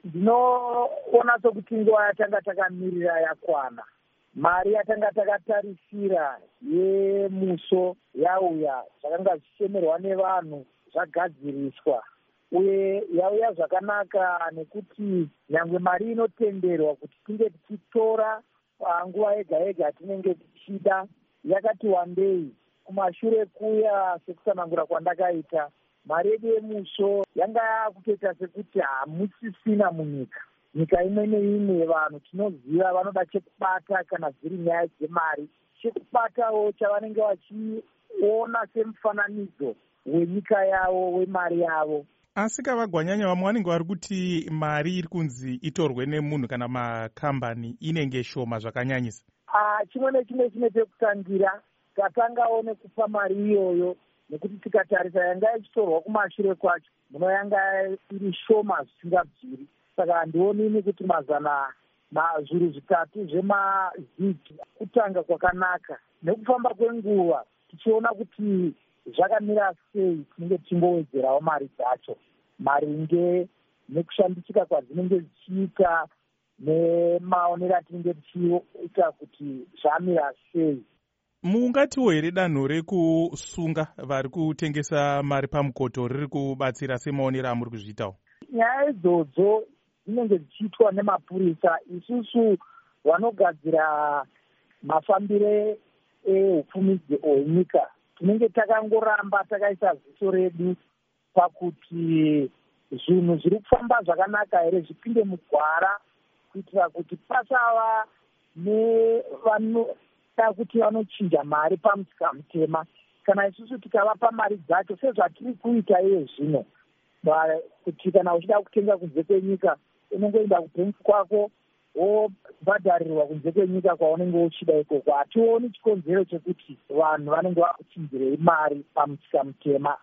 Ndinoona sokuti nguva yatanga takamirira yakwana. Mari yatanga takatarisira yemuso yauya, zvakanga zvichemerwa nevanhu zvagadziriswa, uye yauya zvakanaka nekuti nyangwe mari inotenderwa kuti tinge tichitora panguva yega yega tinenge tichida yakati wandei. Kumashure kuya sekusanangura kwandakaita, mari yedu yemuso yanga yakutoita sekuti hamusisina munyika. Nyika imwe neimwe vanhu tinoziva vanoda chekubata kana dziri nyaya dzemari. Chekubatawo chavanenge vachiona semufananidzo wenyika yavo, wemari yavo. Asi kavagwanyanya vamwe vanenge vari kuti mari iri kunzi itorwe nemunhu kana makambani inenge shoma zvakanyanyisa. Chimwe nechimwe chine pekutangira. Tatangawo nekupa mari iyoyo, nekuti tikatarisa yanga ichitorwa kumashure kwacho, muno yanga iri shoma zvisingabviri. Saka handionini kuti zviru zvitatu zvemazigi kutanga kwakanaka. Nekufamba kwenguva tichiona kuti zvakamira sei, tinenge tichingowedzerawo mari dzacho maringe nekushambidzika kwadzinenge dzichiita nemaonero atinenge tichiita kuti zvamira sei. Mungatiwo here danho rekusunga vari kutengesa mari pamukoto riri kubatsira semaonero amuri kuzviitawo? Nyaya idzodzo dzinenge dzichiitwa nemapurisa. Isusu vanogadzira mafambire ehupfumidzi hwenyika tinenge takangoramba takaisa ziso redu pakuti zvinhu zviri kufamba zvakanaka here, zvipinde mugwara, kuitira kuti pasava nevanoda kuti vanochinja mari pamusika mutema. Kana isusu tikavapa mari dzacho sezvatiri kuita iye zvino, kuti kana uchida kutenga kunze kwenyika unongoenda kubhenki kwako wobhadharirwa kunze kwenyika kwaunenge uchida ikoko. Hationi chikonzero chekuti vanhu vanenge vakuchinjirei mari pamusika mutema.